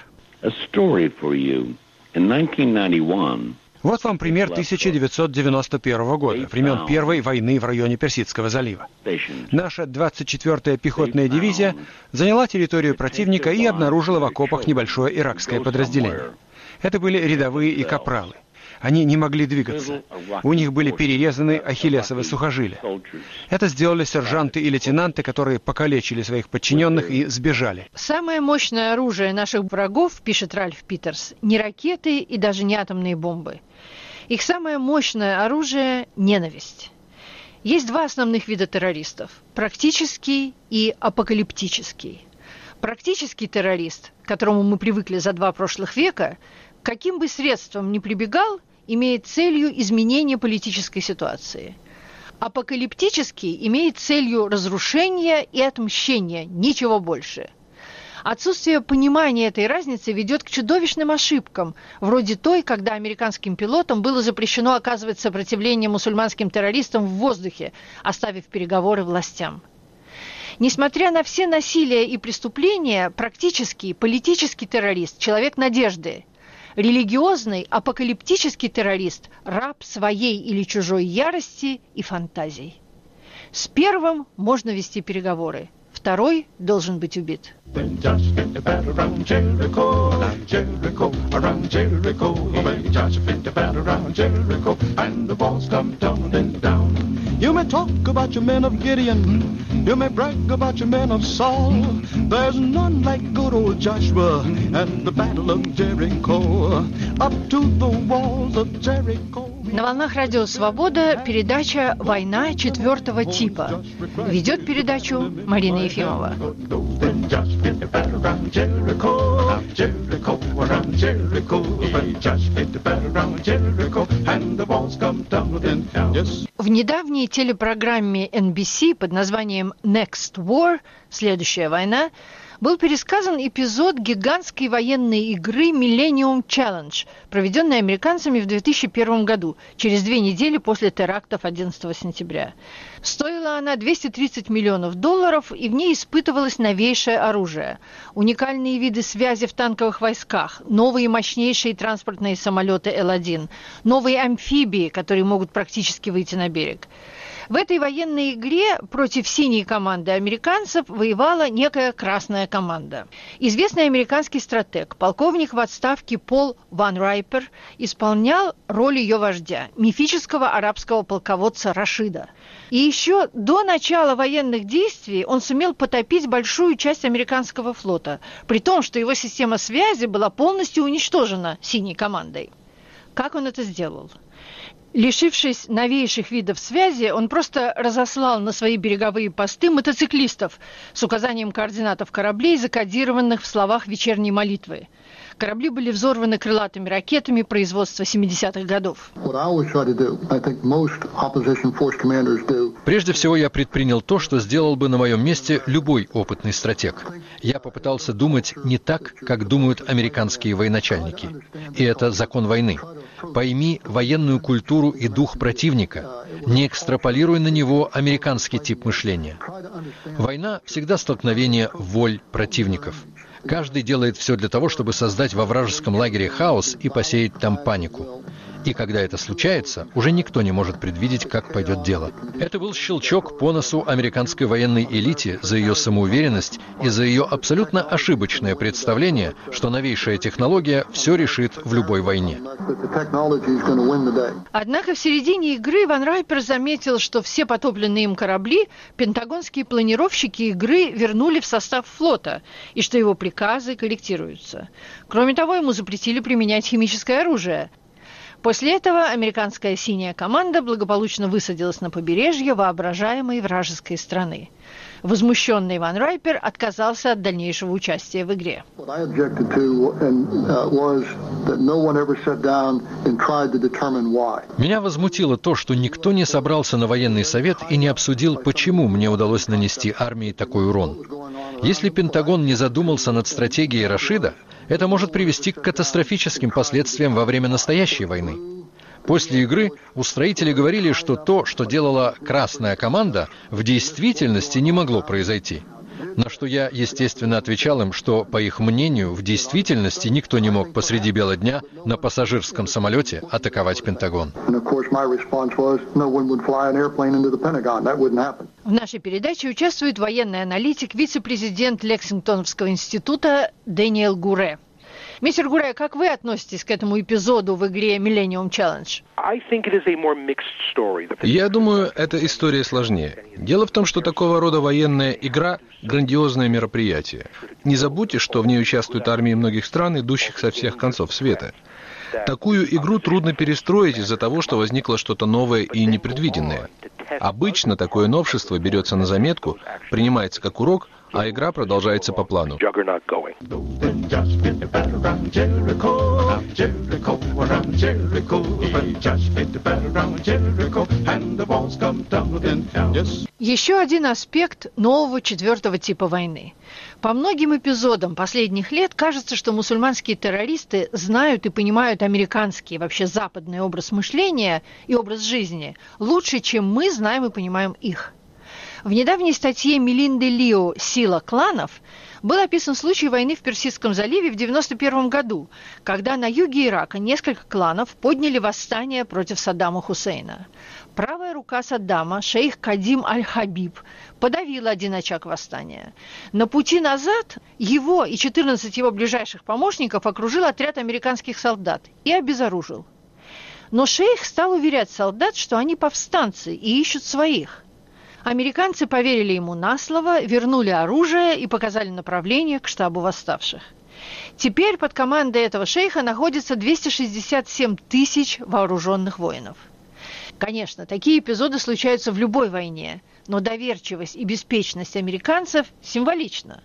Вот вам пример тысяча девятьсот девяносто первого года, времен Первой войны в районе Персидского залива. Наша двадцать четвёртая пехотная дивизия заняла территорию противника и обнаружила в окопах небольшое иракское подразделение. Это были рядовые и капралы. Они не могли двигаться. У них были перерезаны ахиллесовы сухожилия. Это сделали сержанты и лейтенанты, которые покалечили своих подчиненных и сбежали. Самое мощное оружие наших врагов, пишет Ральф Питерс, не ракеты и даже не атомные бомбы. Их самое мощное оружие – ненависть. Есть два основных вида террористов – практический и апокалиптический. Практический террорист, к которому мы привыкли за два прошлых века, каким бы средством ни прибегал, имеет целью изменения политической ситуации. Апокалиптический имеет целью разрушения и отмщения, ничего больше. Отсутствие понимания этой разницы ведет к чудовищным ошибкам, вроде той, когда американским пилотам было запрещено оказывать сопротивление мусульманским террористам в воздухе, оставив переговоры властям. Несмотря на все насилия и преступления, практически политический террорист – человек надежды. Религиозный, апокалиптический террорист – раб своей или чужой ярости и фантазий. С первым можно вести переговоры, второй должен быть убит. You may talk about your men of Gideon, you may brag about your men of Saul. There's none like good old Joshua and the battle of Jericho. Up to the walls of Jericho. На волнах Радио Свобода передача «Война четвертого типа». Ведет передачу Марина Ефимова. В недавней телепрограмме эн би си под названием «Next War» «Следующая война» был пересказан эпизод гигантской военной игры Millennium Challenge, проведенной американцами в две тысячи первом году, через две недели после терактов одиннадцатого сентября. Стоила она двести тридцать миллионов долларов, и в ней испытывалось новейшее оружие. Уникальные виды связи в танковых войсках, новые мощнейшие транспортные самолеты Эл один, новые амфибии, которые могут практически выйти на берег. В этой военной игре против синей команды американцев воевала некая красная команда. Известный американский стратег, полковник в отставке Пол Ван Райпер, исполнял роль ее вождя, мифического арабского полководца Рашида. И еще до начала военных действий он сумел потопить большую часть американского флота, при том, что его система связи была полностью уничтожена синей командой. Как он это сделал? Лишившись новейших видов связи, он просто разослал на свои береговые посты мотоциклистов с указанием координатов кораблей, закодированных в словах вечерней молитвы. Корабли были взорваны крылатыми ракетами производства семидесятых годов. Прежде всего, я предпринял то, что сделал бы на моем месте любой опытный стратег. Я попытался думать не так, как думают американские военачальники. И это закон войны. Пойми военную культуру и дух противника, не экстраполируй на него американский тип мышления. Война всегда столкновение воль противников. Каждый делает все для того, чтобы создать во вражеском лагере хаос и посеять там панику. И когда это случается, уже никто не может предвидеть, как пойдет дело. Это был щелчок по носу американской военной элите за ее самоуверенность и за ее абсолютно ошибочное представление, что новейшая технология все решит в любой войне. Однако в середине игры Ван Райпер заметил, что все потопленные им корабли пентагонские планировщики игры вернули в состав флота, и что его приказы корректируются. Кроме того, ему запретили применять химическое оружие. После этого американская синяя команда благополучно высадилась на побережье воображаемой вражеской страны. Возмущенный Ван Райпер отказался от дальнейшего участия в игре. Меня возмутило то, что никто не собрался на военный совет и не обсудил, почему мне удалось нанести армии такой урон. Если Пентагон не задумался над стратегией Рашида, это может привести к катастрофическим последствиям во время настоящей войны. После игры устроители говорили, что то, что делала красная команда, в действительности не могло произойти. На что я, естественно, отвечал им, что, по их мнению, в действительности никто не мог посреди бела дня на пассажирском самолете атаковать Пентагон. В нашей передаче участвует военный аналитик, вице-президент Лексингтоновского института Дэниел Гуре. Мистер Гуре, как вы относитесь к этому эпизоду в игре Millennium Challenge? Я думаю, эта история сложнее. Дело в том, что такого рода военная игра – грандиозное мероприятие. Не забудьте, что в ней участвуют армии многих стран, идущих со всех концов света. Такую игру трудно перестроить из-за того, что возникло что-то новое и непредвиденное. Обычно такое новшество берется на заметку, принимается как урок, а игра продолжается по плану. Еще один аспект нового четвертого типа войны. По многим эпизодам последних лет кажется, что мусульманские террористы знают и понимают американский, вообще западный образ мышления и образ жизни лучше, чем мы знаем и понимаем их. В недавней статье Мелинды Лио «Сила кланов» был описан случай войны в Персидском заливе в девяносто первом году, когда на юге Ирака несколько кланов подняли восстание против Саддама Хусейна. Правая рука Саддама, шейх Кадим Аль-Хабиб, подавила один очаг восстания. На пути назад его и четырнадцать его ближайших помощников окружил отряд американских солдат и обезоружил. Но шейх стал уверять солдат, что они повстанцы и ищут своих. Американцы поверили ему на слово, вернули оружие и показали направление к штабу восставших. Теперь под командой этого шейха находится двести шестьдесят семь тысяч вооруженных воинов. Конечно, такие эпизоды случаются в любой войне, но доверчивость и беспечность американцев символична.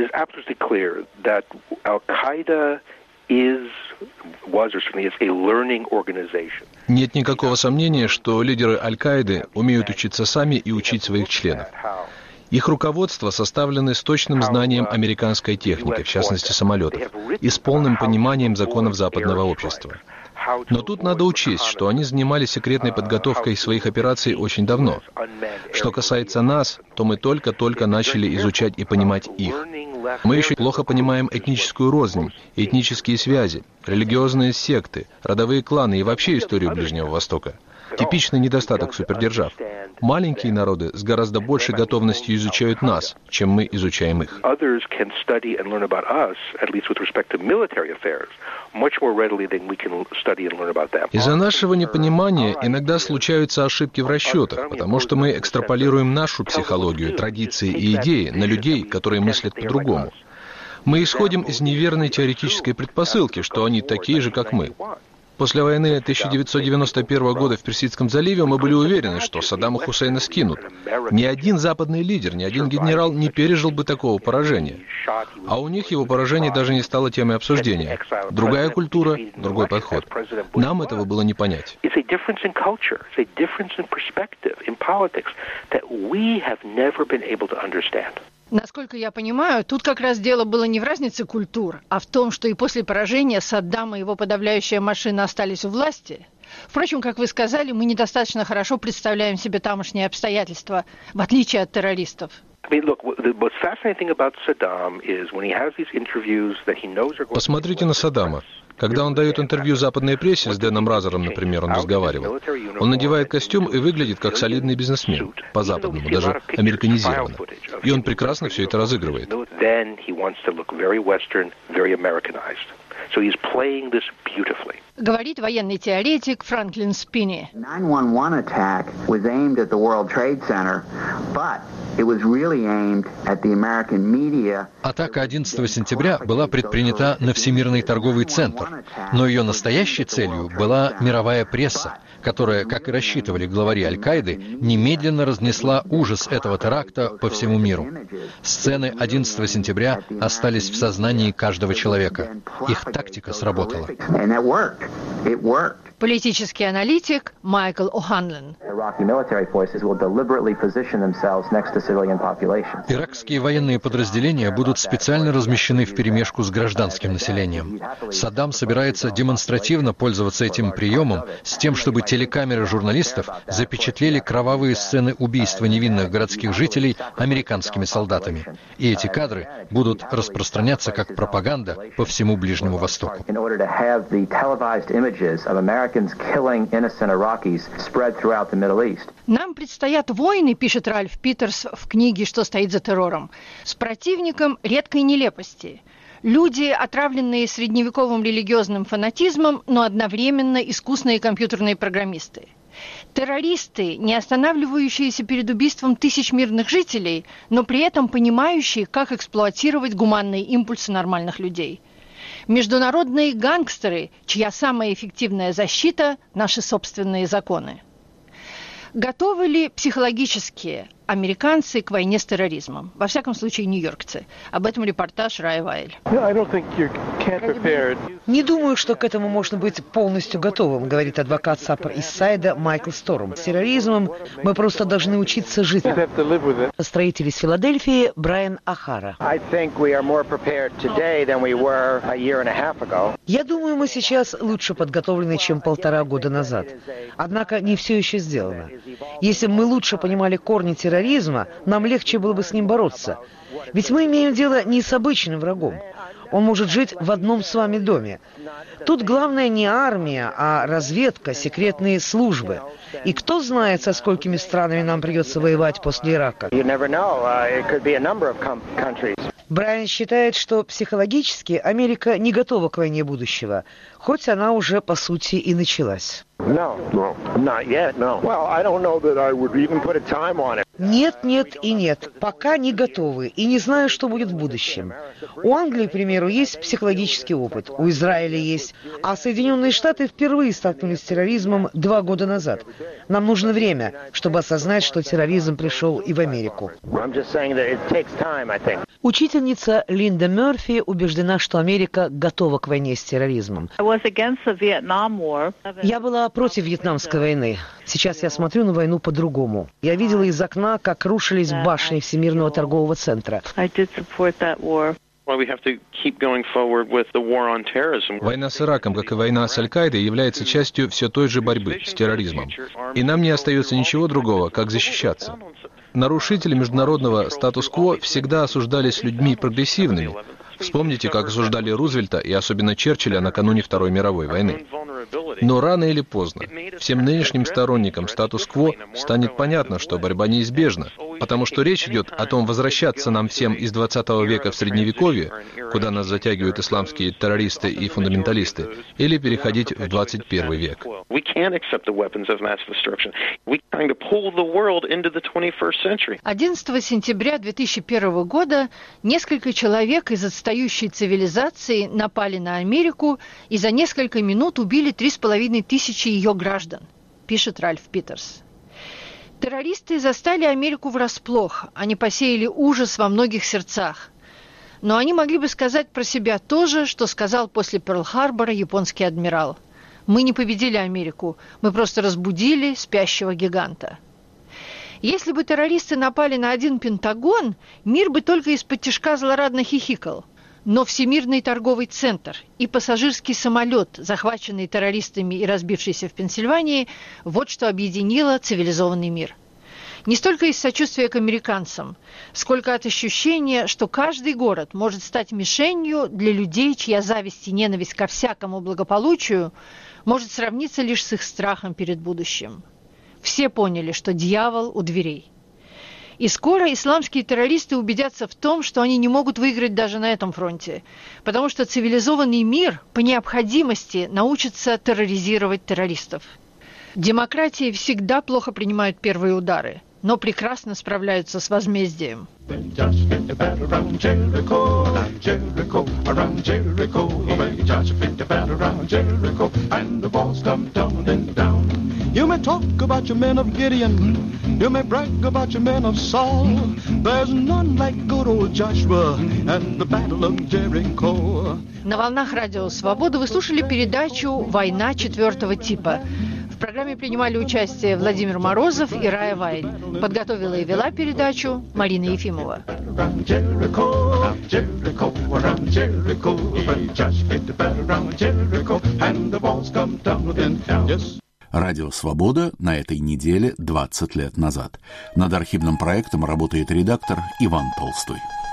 Нет никакого сомнения, что лидеры Аль-Каиды умеют учиться сами и учить своих членов. Их руководство составлено с точным знанием американской техники, в частности самолетов, и с полным пониманием законов западного общества. Но тут надо учесть, что они занимались секретной подготовкой своих операций очень давно. Что касается нас, то мы только-только начали изучать и понимать их. Мы еще плохо понимаем этническую рознь, этнические связи, религиозные секты, родовые кланы и вообще историю Ближнего Востока. Типичный недостаток супердержав. Маленькие народы с гораздо большей готовностью изучают нас, чем мы изучаем их. Из-за нашего непонимания иногда случаются ошибки в расчетах, потому что мы экстраполируем нашу психологию, традиции и идеи на людей, которые мыслят по-другому. Мы исходим из неверной теоретической предпосылки, что они такие же, как мы. После войны тысяча девятьсот девяносто первого года в Персидском заливе мы были уверены, что Саддама Хусейна скинут. Ни один западный лидер, ни один генерал не пережил бы такого поражения. А у них его поражение даже не стало темой обсуждения. Другая культура, другой подход. Нам этого было не понять. Насколько я понимаю, тут как раз дело было не в разнице культур, а в том, что и после поражения Саддама и его подавляющая машина остались у власти. Впрочем, как вы сказали, мы недостаточно хорошо представляем себе тамошние обстоятельства, в отличие от террористов. Посмотрите на Саддама. Когда он дает интервью западной прессе, с Дэном Разером, например, он разговаривал, он надевает костюм и выглядит как солидный бизнесмен, по-западному, даже американизированно. И он прекрасно все это разыгрывает. Говорит военный теоретик Франклин Спини. Атака одиннадцатого сентября была предпринята на Всемирный торговый центр, но ее настоящей целью была мировая пресса, которая, как и рассчитывали главари Аль-Каиды, немедленно разнесла ужас этого теракта по всему миру. Сцены одиннадцатого сентября остались в сознании каждого человека. Их тактика сработала. Политический аналитик Майкл О'Ханлон. Иракские военные подразделения будут специально размещены вперемешку с гражданским населением. Саддам собирается демонстративно пользоваться этим приемом с тем, чтобы телекамеры журналистов запечатлели кровавые сцены убийства невинных городских жителей американскими солдатами. И эти кадры будут распространяться как пропаганда по всему Ближнему Востоку. Нам предстоят войны, пишет Ральф Питерс в книге «Что стоит за террором», с противником редкой нелепости. Люди, отравленные средневековым религиозным фанатизмом, но одновременно искусные компьютерные программисты. Террористы, не останавливающиеся перед убийством тысяч мирных жителей, но при этом понимающие, как эксплуатировать гуманные импульсы нормальных людей. Международные гангстеры, чья самая эффективная защита – наши собственные законы. Готовы ли психологически американцы к войне с терроризмом? Во всяком случае, нью-йоркцы. Об этом репортаж Рая Вайль. Не думаю, что к этому можно быть полностью готовым, говорит адвокат Саппер Иссайда Майкл Сторм. С терроризмом мы просто должны учиться жить. Строитель из Филадельфии Брайан Ахара. Я думаю, мы сейчас лучше подготовлены, чем полтора года назад. Однако не все еще сделано. Если бы мы лучше понимали корни терроризма, нам легче было бы с ним бороться. Ведь мы имеем дело не с обычным врагом. Он может жить в одном с вами доме. Тут главное не армия, а разведка, секретные службы. И кто знает, со сколькими странами нам придется воевать после Ирака. Брайан считает, что психологически Америка не готова к войне будущего, хоть она уже, по сути, и началась. Нет, нет и нет. Пока не готовы и не знаю, что будет в будущем. У Англии, к примеру, есть психологический опыт, у Израиля есть, а Соединенные Штаты впервые столкнулись с терроризмом два года назад. Нам нужно время, чтобы осознать, что терроризм пришел и в Америку. Учительница Линда Мерфи убеждена, что Америка готова к войне с терроризмом. Я была против Вьетнамской войны. Сейчас я смотрю на войну по-другому. Я видела из окна, как рушились башни Всемирного торгового центра. Война с Ираком, как и война с Аль-Каидой, является частью все той же борьбы с терроризмом. И нам не остается ничего другого, как защищаться. Нарушители международного статус-кво всегда осуждались людьми прогрессивными. Вспомните, как осуждали Рузвельта и особенно Черчилля накануне Второй мировой войны. Но рано или поздно всем нынешним сторонникам статус-кво станет понятно, что борьба неизбежна, потому что речь идет о том, возвращаться нам всем из двадцатого века в Средневековье, куда нас затягивают исламские террористы и фундаменталисты, или переходить в двадцать первый век. одиннадцатого сентября две тысячи первого года несколько человек из отстающей цивилизации напали на Америку и за несколько минут убили три с половиной тысячи ее граждан, пишет Ральф Питерс. Террористы застали Америку врасплох, они посеяли ужас во многих сердцах. Но они могли бы сказать про себя то же, что сказал после Пёрл-Харбора японский адмирал. Мы не победили Америку, мы просто разбудили спящего гиганта. Если бы террористы напали на один Пентагон, мир бы только из-под тишка злорадно хихикал. Но Всемирный торговый центр и пассажирский самолет, захваченный террористами и разбившийся в Пенсильвании, вот что объединило цивилизованный мир. Не столько из сочувствия к американцам, сколько от ощущения, что каждый город может стать мишенью для людей, чья зависть и ненависть ко всякому благополучию может сравниться лишь с их страхом перед будущим. Все поняли, что дьявол у дверей. И скоро исламские террористы убедятся в том, что они не могут выиграть даже на этом фронте, потому что цивилизованный мир по необходимости научится терроризировать террористов. Демократии всегда плохо принимают первые удары, но прекрасно справляются с возмездием. You may talk about your men of Gideon, you may brag about your men of Saul. There's none like good old Joshua and the battle of Jericho. На волнах Радио Свобода вы слушали передачу «Война четвертого типа». В программе принимали участие Владимир Морозов и Рая Вайль. Подготовила и вела передачу Марина Ефимова. Радио «Свобода» на этой неделе двадцать лет назад. Над архивным проектом работает редактор Иван Толстой.